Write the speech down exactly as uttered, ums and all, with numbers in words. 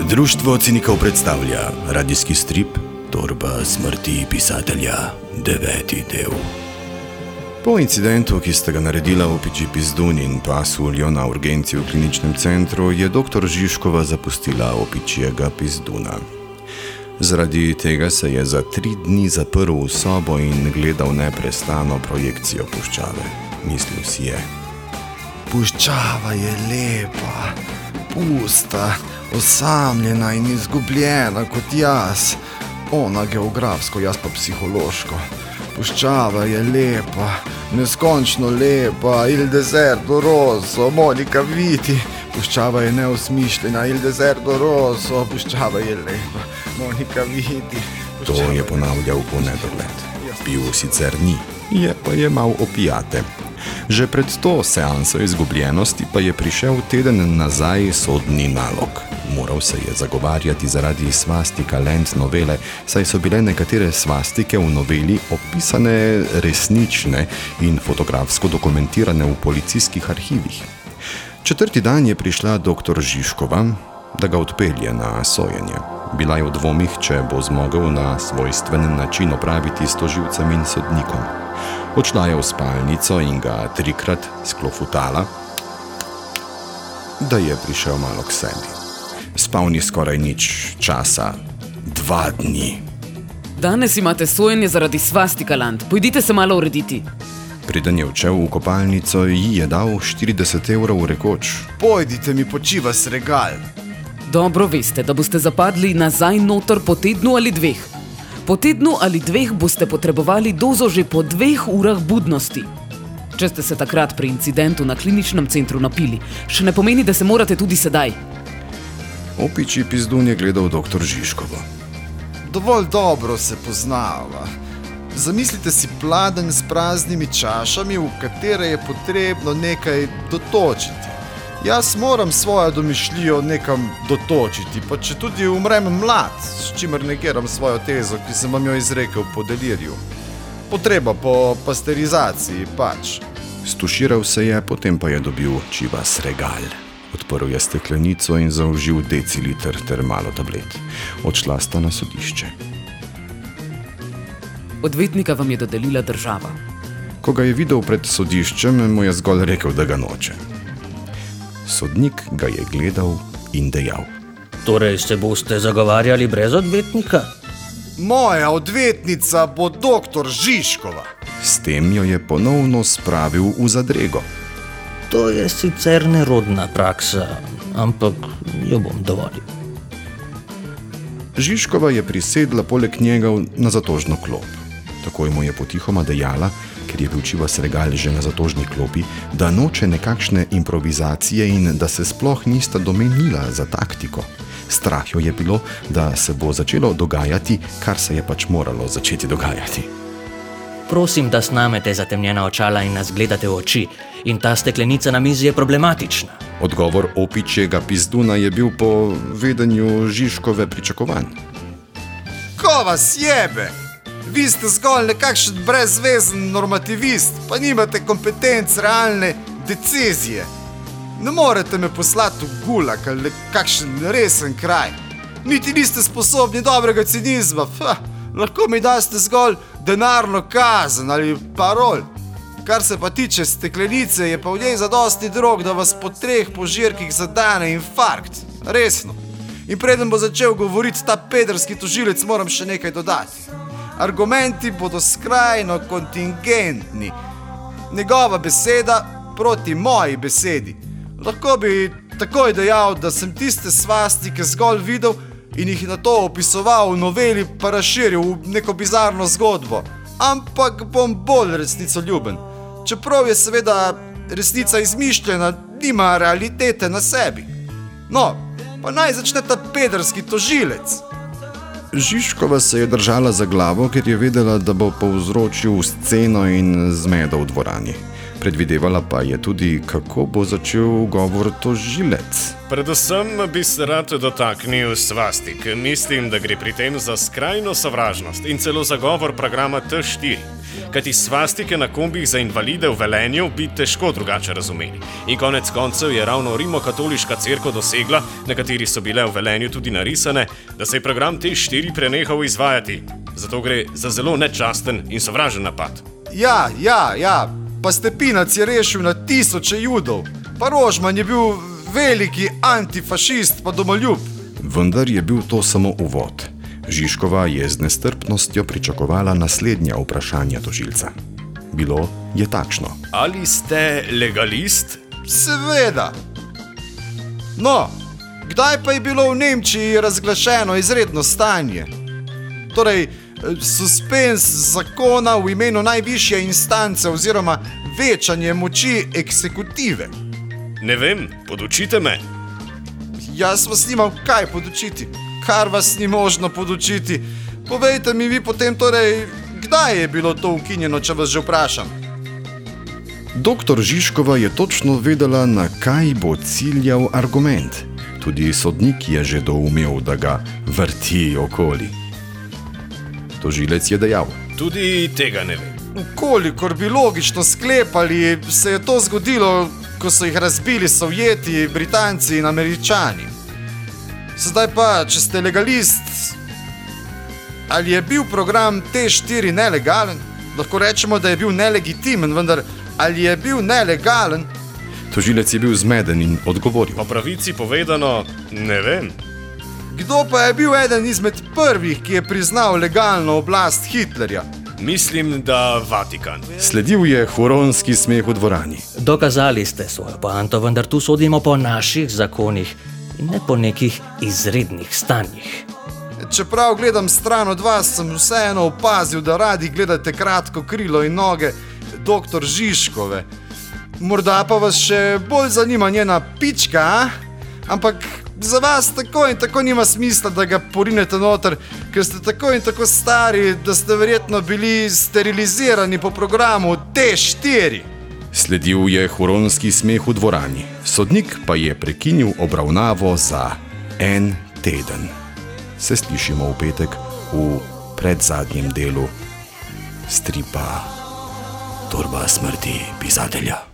Društvo cinikov predstavlja radijski strip Torba smrti pisatelja, deveti del. Po incidentu, ki sta ga naredila opiči Pizdun in pasuljo na urgenci v kliničnem centru, je doktor Žižkova zapustila opičjega Pizduna. Zaradi tega se je za tri dni zaprl v sobo in gledal neprestano projekcijo puščave. Mislil si je: puščava je lepa, pusta, osamljena in izgubljena kot jaz. Ona geografsko, jaz pa psihološko. Puščava je lepa, neskončno lepa, il deserto rosso, Monika vidi. Puščava je neosmišljena, il deserto rosso, puščava je lepa, Monika vidi. To je ponavljal v nedogled. Pil sicer ni, je pa jemal opijate. Že pred to seanso izgubljenosti pa je prišel teden nazaj sodni nalog. Moral se je zagovarjati zaradi svastika Lent novele, saj so bile nekatere svastike v noveli opisane resnične in fotografsko dokumentirane v policijskih arhivih. Četrti dan je prišla doktor Žižkova, da ga odpelje na sojenje. Bila je v dvomih, če bo zmogel na svojstven način opraviti s tožilcem in sodnikom. Odšla je v spalnico in ga trikrat sklofutala, da je prišel malo k sebi. Spal ni skoraj nič časa. Dva dni. Danes imate sojenje zaradi svastika, Land. Pojdite se malo urediti. Preden je odšel v kopalnico, ji je dal štirideset evrov rekoč: pojdite mi počiva s regal. Dobro veste, da boste zapadli nazaj noter po tednu ali dveh. Po tednu ali dveh boste potrebovali dozo že po dveh urah budnosti. Če ste se takrat pri incidentu na kliničnem centru napili, še ne pomeni, da se morate tudi sedaj. Opiči Pizdun je gledal doktor Žižkovo. Dovolj dobro se poznava. Zamislite si pladenj s praznimi čašami, v katere je potrebno nekaj dotočiti. Jaz moram svojo domišljijo nekam dotočiti, pa če tudi umrem mlad, s čimer negiram svojo tezo, ki sem vam jo izrekel po deliriju. Potreba po pasterizaciji, pač. Stuširal se je, potem pa je dobil čivas regal. Odprl je steklenico in zaužil deciliter ter malo tablet. Odšla sta na sodišče. Odvetnika vam je dodelila država. Ko ga je videl pred sodiščem, mu je zgolj rekel, da ga noče. Sodnik ga je gledal in dejal: torej se boste zagovarjali brez odvetnika? Moja odvetnica bo doktor Žižkova. S tem jo je ponovno spravil v zadrego. To je sicer nerodna praksa, ampak jo bom dovolil. Žižkova je prisedla poleg njega na zatožno klop. Takoj mu je potihoma dejala, ker je bil čivas regal že na zatožni klopi, da noče nekakšne improvizacije in da se sploh nista domenila za taktiko. Strah jo je bilo, da se bo začelo dogajati, kar se je pač moralo začeti dogajati. Prosim, da snamete zatemnjena očala in nas gledate v oči. In ta steklenica na mizi je problematična. Odgovor opičjega Pizduna je bil po vedenju Žižkove pričakovan. Ko vas jebe? Vi ste zgolj nekakšen brezvezen normativist, pa nimate kompetenc realne decizije. Ne morete me poslati v gulag ali nekakšen resen kraj. Niti niste sposobni dobrega cinizma. Ha, lahko mi daste zgolj denarno kazen ali parol. Kar se pa tiče steklenice, je pa v njej zadosti drog, da vas po treh požirkih zadane infarkt. Resno. In preden bo začel govoriti ta pederski tožilec, moram še nekaj dodati. Argumenti bodo skrajno kontingentni. Njegova beseda proti moji besedi. Lahko bi takoj dejal, da sem tiste svastike zgolj videl in jih na to opisoval v noveli pa razširil v neko bizarno zgodbo. Ampak bom bolj resnicoljuben. Čeprav je seveda resnica izmišljena, nima realitete na sebi. No, pa naj začne ta pederski tožilec. Žižkova se je držala za glavo, ker je vedela, da bo povzročil sceno in zmedo v dvorani. Predvidevala pa je tudi, kako bo začel govor tožilec. Predvsem bi se rad dotaknil svastik. Mislim, da gre pri tem za skrajno sovražnost in celo za govor programa T štiri. Kajti svastike na kombih za invalide v Velenju bi težko drugače razumeli. In konec koncev je ravno rimokatoliška cerkev dosegla, na kateri so bile v Velenju tudi narisane, da se je program T štiri prenehal izvajati. Zato gre za zelo nečasten in sovražen napad. Ja, ja, ja, pa Stepinac je rešil na tisoče judov, pa Rožman je bil veliki antifašist pa domoljub. Vendar je bil to samo uvod. Žižkova je z nestrpnostjo pričakovala naslednja vprašanja tožilca. Bilo je takšno. Ali ste legalist? Seveda. No, kdaj pa je bilo v Nemčiji razglašeno izredno stanje? Torej, suspens zakona v imenu najvišje instance oziroma večanje moči eksekutive. Ne vem, podučite me. Jaz vas nimam kaj podučiti. Kar vas ni možno podučiti. Povejte mi vi potem torej, kdaj je bilo to ukinjeno, če vas že vprašam. Doktor Žižkova je točno vedela, na kaj bo ciljal argument. Tudi sodnik je že doumel, da ga vrti okoli. Tožilec je dejal. Tudi tega ne vem. Kolikor bi logično sklepali, se je to zgodilo, ko so jih razbili Sovjeti, Britanci in Američani. Sedaj pa, če ste legalist, ali je bil program T štiri nelegalen? Lahko rečemo, da je bil nelegitimen, vendar ali je bil nelegalen? Tožilec je bil zmeden in odgovoril. Po pravici povedano, ne vem. Kdo pa je bil eden izmed prvih, ki je priznal legalno oblast Hitlerja? Mislim, da Vatikan. Sledil je huronski smeh v dvorani. Dokazali ste svojo poanto, vendar tu sodimo po naših zakonih in ne po nekih izrednih stanjih. Čeprav gledam stran od vas, sem vseeno opazil, da radi gledate kratko krilo in noge doktor Žižkove. Morda pa vas še bolj zanima njena pička, a? Ampak za vas tako in tako nima smisla, da ga porinete noter, ker ste tako in tako stari, da ste verjetno bili sterilizirani po programu T štiri. Sledil je huronski smeh v dvorani. Sodnik pa je prekinil obravnavo za en teden. Se slišimo v petek v predzadnjem delu stripa Torba smrti pisatelja.